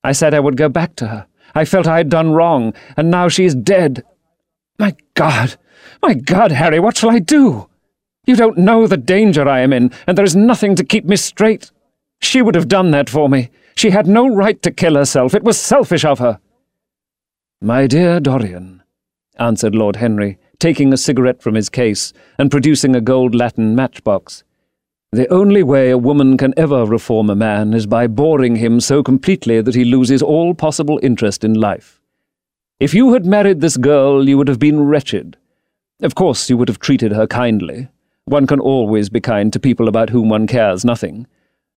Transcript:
I said I would go back to her. I felt I had done wrong, and now she is dead. My God, Harry, what shall I do? You don't know the danger I am in, and there is nothing to keep me straight. She would have done that for me. She had no right to kill herself. It was selfish of her." "My dear Dorian," answered Lord Henry, taking a cigarette from his case and producing a gold latten matchbox, "the only way a woman can ever reform a man is by boring him so completely that he loses all possible interest in life. If you had married this girl, you would have been wretched. Of course, you would have treated her kindly. One can always be kind to people about whom one cares nothing.